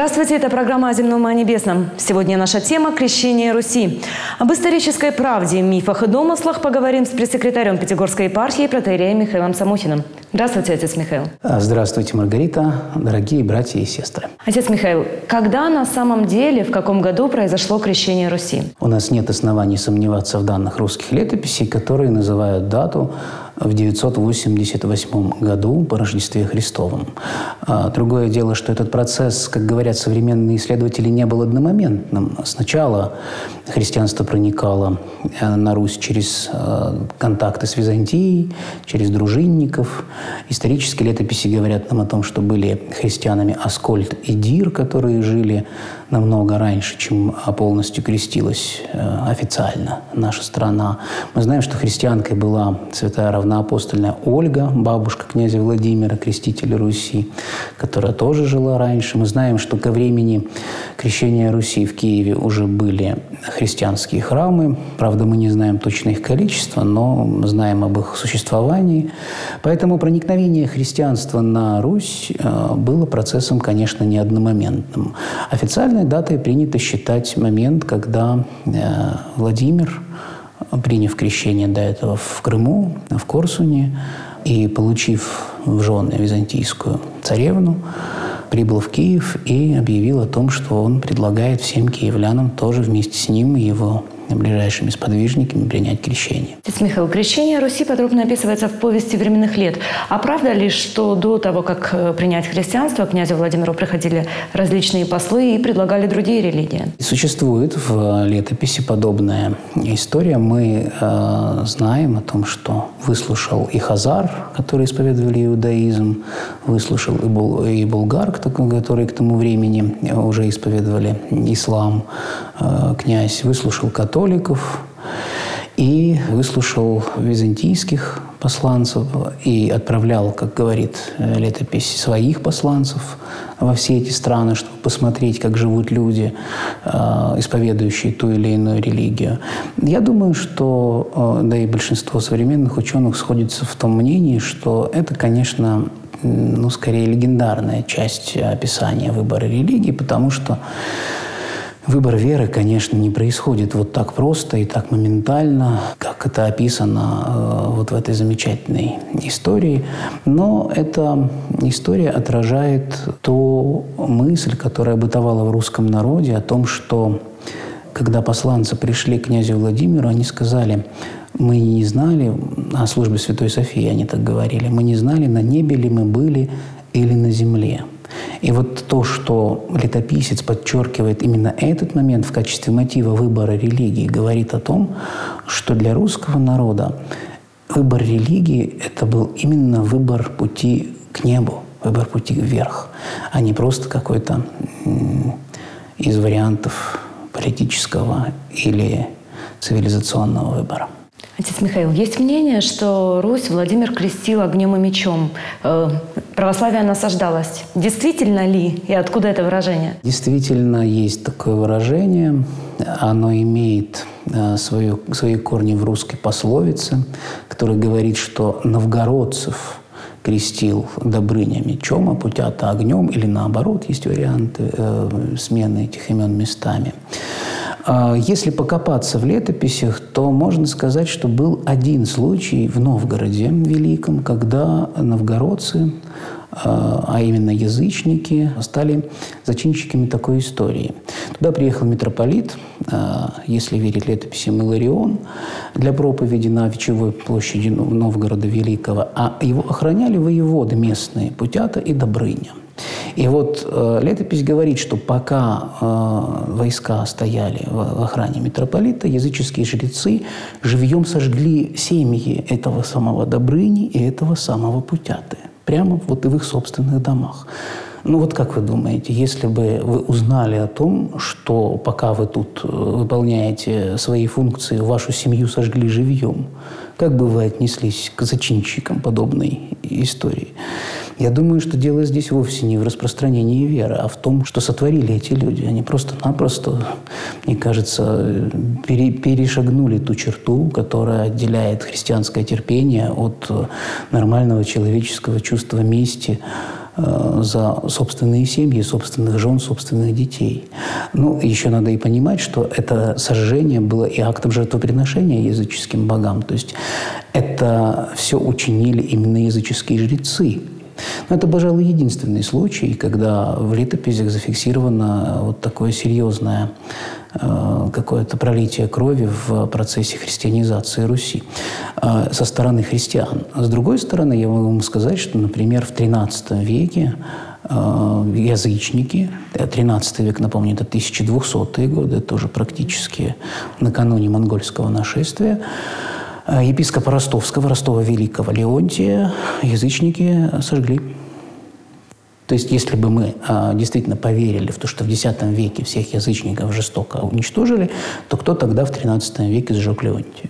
Здравствуйте, это программа «О земном и о небесном». Сегодня наша тема – крещение Руси. Об исторической правде, мифах и домыслах поговорим с пресс-секретарем Пятигорской епархии протоиереем Михаилом Самохиным. Здравствуйте, отец Михаил. Здравствуйте, Маргарита, дорогие братья и сестры. Отец Михаил, когда на самом деле, в каком году произошло крещение Руси? У нас нет оснований сомневаться в данных русских летописей, которые называют дату в 988 году по Рождестве Христовом. Другое дело, что этот процесс, как говорят современные исследователи, не был одномоментным. Сначала христианство проникало на Русь через контакты с Византией, через дружинников. Исторические летописи говорят нам о том, что были христианами Аскольд и Дир, которые жили намного раньше, чем полностью крестилась официально наша страна. Мы знаем, что христианкой была святая равноапостольная Ольга, бабушка князя Владимира, крестителя Руси, которая тоже жила раньше. Мы знаем, что ко времени крещения Руси в Киеве уже были христианские храмы. Правда, мы не знаем точно их количество, но знаем об их существовании. Поэтому проникновение христианства на Русь было процессом, конечно, не одномоментным. Официальной датой принято считать момент, когда Владимир, приняв крещение до этого в Крыму, в Корсуне, и получив в жены византийскую царевну, прибыл в Киев и объявил о том, что он предлагает всем киевлянам тоже вместе с ним и его ближайшими сподвижниками принять крещение. Отец Михаил, крещение Руси подробно описывается в повести временных лет. А правда ли, что до того, как принять христианство, к князю Владимиру приходили различные послы и предлагали другие религии? Существует в летописи подобная история. Мы знаем о том, что выслушал и хазар, которые исповедовали иудаизм, выслушал и булгар, которые к тому времени уже исповедовали ислам, князь, выслушал католиков и выслушал византийских посланцев и отправлял, как говорит летопись, своих посланцев во все эти страны, чтобы посмотреть, как живут люди, исповедующие ту или иную религию. Я думаю, что, да и большинство современных ученых сходятся в том мнении, что это, конечно, скорее легендарная часть описания выбора религии, потому что выбор веры, конечно, не происходит вот так просто и так моментально, как это описано вот в этой замечательной истории. Но эта история отражает ту мысль, которая бытовала в русском народе о том, что когда посланцы пришли к князю Владимиру, они сказали: мы не знали, о службе Святой Софии они так говорили, мы не знали, на небе ли мы были или на земле. И вот то, что летописец подчеркивает именно этот момент в качестве мотива выбора религии, говорит о том, что для русского народа выбор религии – это был именно выбор пути к небу, выбор пути вверх, а не просто какой-то из вариантов политического или цивилизационного выбора. Отец Михаил, есть мнение, что Русь Владимир крестил огнем и мечом. Православие насаждалось. Действительно ли? И откуда это выражение? Действительно есть такое выражение. Оно имеет свои корни в русской пословице, которая говорит, что новгородцев крестил Добрыня мечом, а Путята огнем, или наоборот, есть варианты смены этих имен местами. Если покопаться в летописях, то можно сказать, что был один случай в Новгороде Великом, когда новгородцы, а именно язычники, стали зачинщиками такой истории. Туда приехал митрополит, если верить летописям, Иларион, для проповеди на Вечевой площади Новгорода Великого, а его охраняли воеводы местные Путята и Добрыня. И вот летопись говорит, что пока войска стояли в охране митрополита, языческие жрецы живьем сожгли семьи этого самого Добрыни и этого самого Путяты. Прямо вот и в их собственных домах. Вот как вы думаете, если бы вы узнали о том, что пока вы тут выполняете свои функции, вашу семью сожгли живьем, как бы вы отнеслись к зачинщикам подобной истории? Я думаю, что дело здесь вовсе не в распространении веры, а в том, что сотворили эти люди. Они просто-напросто, мне кажется, перешагнули ту черту, которая отделяет христианское терпение от нормального человеческого чувства мести за собственные семьи, собственных жен, собственных детей. Ну, еще надо и понимать, что это сожжение было и актом жертвоприношения языческим богам. То есть это все учинили именно языческие жрецы. Но это, пожалуй, единственный случай, когда в летописях зафиксировано вот такое серьезное какое-то пролитие крови в процессе христианизации Руси со стороны христиан. С другой стороны, я могу вам сказать, что, например, в XIII веке язычники, 13 век, напомню, это 1200-е годы, тоже практически накануне монгольского нашествия, епископа Ростовского, Ростова Великого Леонтия, язычники сожгли. То есть, если бы мы действительно поверили в то, что в X веке всех язычников жестоко уничтожили, то кто тогда в XIII веке сжег Леонтия?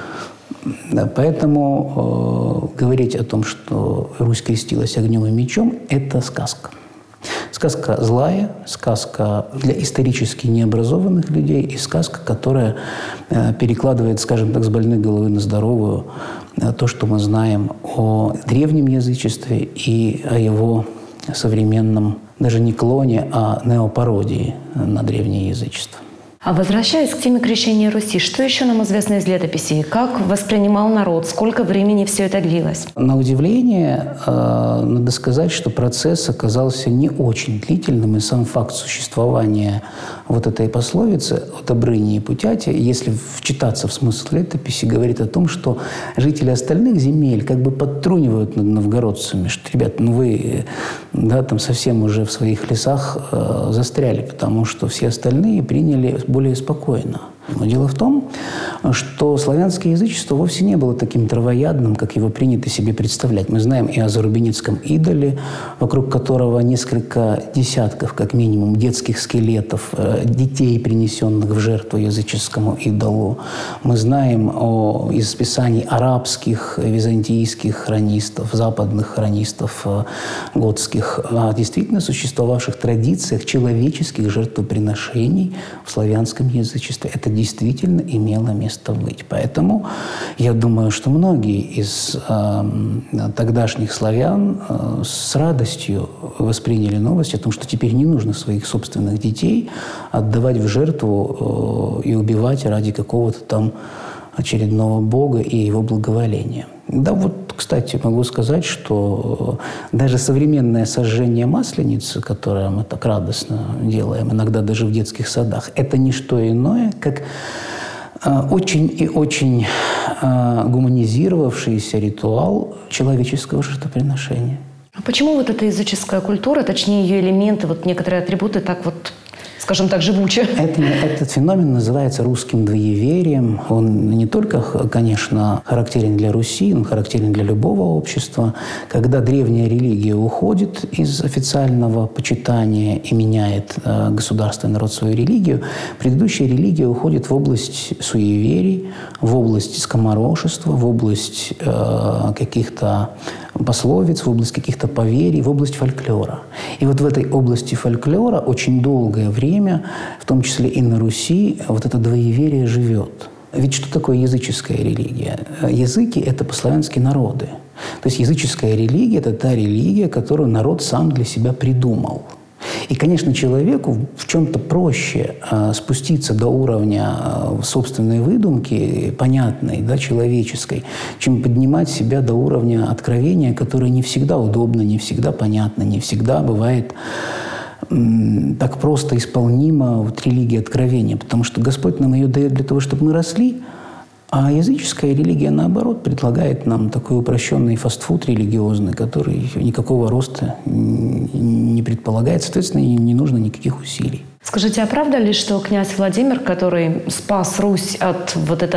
Поэтому говорить о том, что Русь крестилась огнем и мечом, это сказка. Сказка злая, сказка для исторически необразованных людей и сказка, которая перекладывает, скажем так, с больной головы на здоровую то, что мы знаем о древнем язычестве и о его современном, даже не клоне, а неопародии на древнее язычество. А возвращаясь к теме крещения Руси, что еще нам известно из летописей? Как воспринимал народ? Сколько времени все это длилось? На удивление, надо сказать, что процесс оказался не очень длительным, и сам факт существования вот этой пословицы о Добрыне и Путяте, если вчитаться в смысл летописи, говорит о том, что жители остальных земель как бы подтрунивают над новгородцами, что, ребят, ну вы там совсем уже в своих лесах застряли, потому что все остальные приняли более спокойно. Но дело в том, что славянское язычество вовсе не было таким травоядным, как его принято себе представлять. Мы знаем и о зарубинецком идоле, вокруг которого несколько десятков, как минимум, детских скелетов, детей, принесенных в жертву языческому идолу. Мы знаем из писаний арабских, византийских хронистов, западных хронистов готских, о действительно существовавших традициях человеческих жертвоприношений в славянском язычестве. Это действительно имело место быть. Поэтому я думаю, что многие из тогдашних славян с радостью восприняли новость о том, что теперь не нужно своих собственных детей отдавать в жертву и убивать ради какого-то там очередного бога и его благоволения. Да, вот, кстати, могу сказать, что даже современное сожжение Масленицы, которое мы так радостно делаем, иногда даже в детских садах, это не что иное, как очень и очень гуманизировавшийся ритуал человеческого жертвоприношения. А почему вот эта языческая культура, точнее ее элементы, вот некоторые атрибуты так вот, скажем так, живуче? Этот феномен называется русским двоеверием. Он не только, конечно, характерен для Руси, он характерен для любого общества. Когда древняя религия уходит из официального почитания и меняет государство и народ свою религию, предыдущая религия уходит в область суеверий, в область скоморошества, в область каких-то пословиц, в область каких-то поверий, в область фольклора. И вот в этой области фольклора очень долгое время, в том числе и на Руси, вот это двоеверие живет. Ведь что такое языческая религия? Языки – это по-славянски народы. То есть языческая религия – это та религия, которую народ сам для себя придумал. И, конечно, человеку в чем-то проще спуститься до уровня собственной выдумки, понятной, да, человеческой, чем поднимать себя до уровня откровения, которое не всегда удобно, не всегда понятно, не всегда бывает так просто исполнимо вот, религия откровения. Потому что Господь нам ее дает для того, чтобы мы росли, а языческая религия, наоборот, предлагает нам такой упрощенный фастфуд религиозный, который никакого роста не предполагает, соответственно, не нужно никаких усилий. Скажите, а правда ли, что князь Владимир, который спас Русь от этого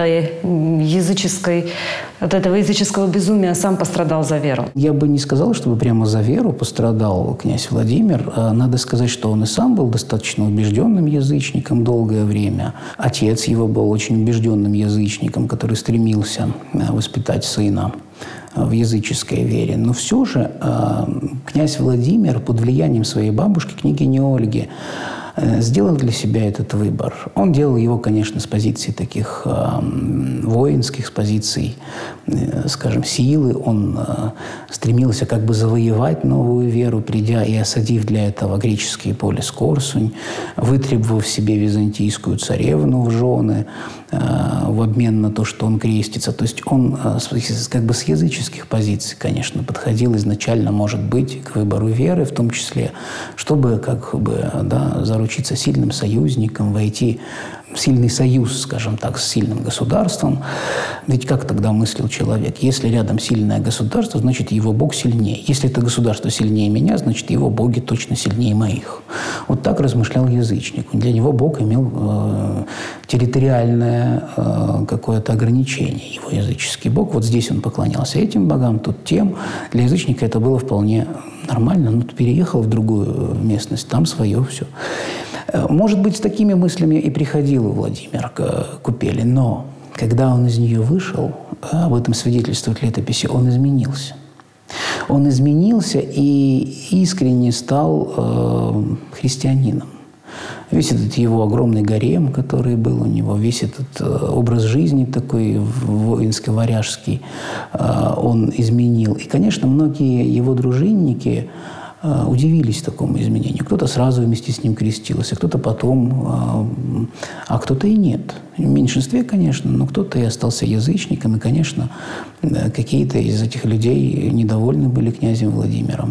языческого безумия, сам пострадал за веру? Я бы не сказал, чтобы прямо за веру пострадал князь Владимир. Надо сказать, что он и сам был достаточно убежденным язычником долгое время. Отец его был очень убежденным язычником, который стремился воспитать сына в языческой вере. Но все же князь Владимир под влиянием своей бабушки, княгини Ольги, сделал для себя этот выбор. Он делал его, конечно, с позиций таких воинских, с позиций, скажем, силы. Он стремился как бы завоевать новую веру, придя и осадив для этого греческий полис Корсунь, вытребовав себе византийскую царевну в жены в обмен на то, что он крестится. То есть он как бы с языческих позиций, конечно, подходил изначально, может быть, к выбору веры, в том числе, чтобы как бы, да, заручиться сильным союзником, войти в сильный союз, скажем так, с сильным государством. Ведь как тогда мыслил человек? Если рядом сильное государство, значит, его Бог сильнее. Если это государство сильнее меня, значит, его боги точно сильнее моих. Вот так размышлял язычник. Для него Бог имел территориальное какое-то ограничение. Его языческий Бог. Вот здесь он поклонялся этим богам, тут тем. Для язычника это было вполне нормально. Но переехал в другую местность, там свое все. Может быть, с такими мыслями и приходил Владимир к купели, но когда он из нее вышел, об этом свидетельствуют летописи, он изменился. Он изменился и искренне стал христианином. Весь этот его огромный гарем, который был у него, весь этот образ жизни такой воинско-варяжский, он изменил. И, конечно, многие его дружинники удивились такому изменению. Кто-то сразу вместе с ним крестился, кто-то потом, а кто-то и нет. В меньшинстве, конечно, но кто-то и остался язычником. И, конечно, какие-то из этих людей недовольны были князем Владимиром.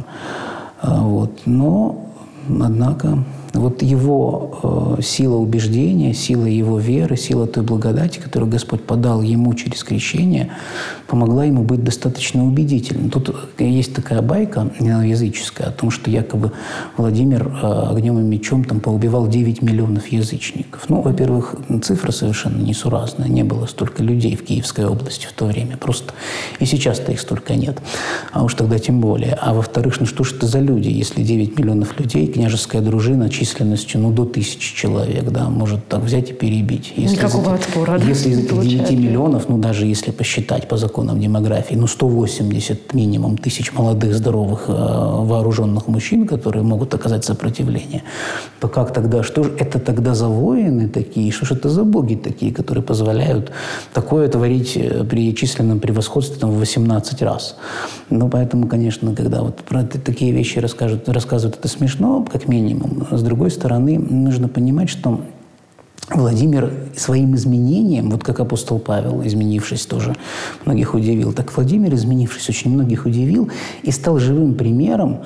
Вот. Но, однако, вот его сила убеждения, сила его веры, сила той благодати, которую Господь подал ему через крещение, помогла ему быть достаточно убедительным. Тут есть такая байка языческая о том, что якобы Владимир огнем и мечом там поубивал 9 миллионов язычников. Ну, во-первых, цифра совершенно несуразная. Не было столько людей в Киевской области в то время. Просто и сейчас-то их столько нет. А уж тогда тем более. А во-вторых, ну что ж это за люди, если 9 миллионов людей, княжеская дружина численностью до 1000 человек, да, может так взять и перебить. Никакого отпора, да? Если из этих 9 миллионов, ну даже если посчитать по законам демографии, 180 минимум тысяч молодых, здоровых, вооруженных мужчин, которые могут оказать сопротивление, то как тогда, что же это тогда за воины такие, что же это за боги такие, которые позволяют такое творить при численном превосходстве там, в 18 раз? Ну, поэтому, конечно, когда вот про такие вещи рассказывают, это смешно, как минимум. С другой стороны, нужно понимать, что Владимир своим изменением, вот как апостол Павел, изменившись, тоже многих удивил, так Владимир, изменившись, очень многих удивил и стал живым примером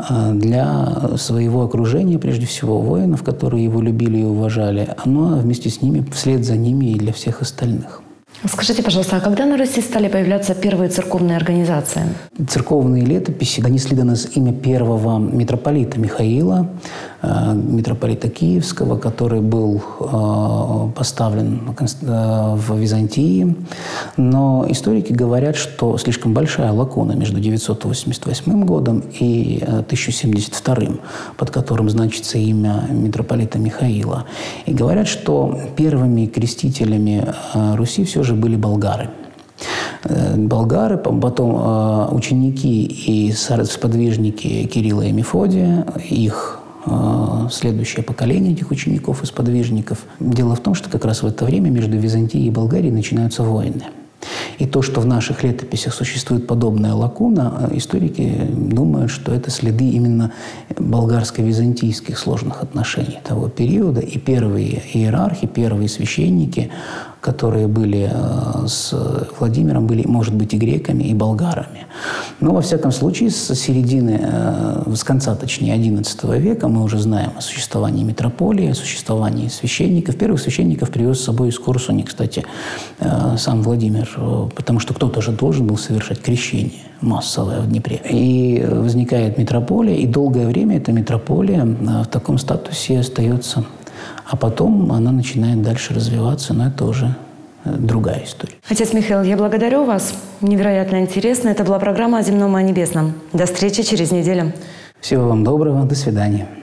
для своего окружения, прежде всего воинов, которые его любили и уважали, ну а вместе с ними, вслед за ними и для всех остальных. Скажите, пожалуйста, а когда на Руси стали появляться первые церковные организации? Церковные летописи донесли до нас имя первого митрополита Михаила, митрополита Киевского, который был поставлен в Византии. Но историки говорят, что слишком большая лакуна между 988 годом и 1072, под которым значится имя митрополита Михаила. И говорят, что первыми крестителями Руси все же были болгары. Болгары, потом ученики и сподвижники Кирилла и Мефодия, их следующее поколение этих учеников и сподвижников. Дело в том, что как раз в это время между Византией и Болгарией начинаются войны. И то, что в наших летописях существует подобная лакуна, историки думают, что это следы именно болгарско-византийских сложных отношений того периода. И первые иерархи, первые священники, которые были с Владимиром, были, может быть, и греками, и болгарами. Но, во всяком случае, с конца, точнее, XI века мы уже знаем о существовании митрополии, о существовании священников. Первых священников привез с собой из Корсуни, кстати, сам Владимир, потому что кто-то же должен был совершать крещение массовое в Днепре. И возникает митрополия, и долгое время эта митрополия в таком статусе остается. А потом она начинает дальше развиваться, но это уже другая история. Отец Михаил, я благодарю вас. Невероятно интересно. Это была программа «О земном и о небесном». До встречи через неделю. Всего вам доброго. До свидания.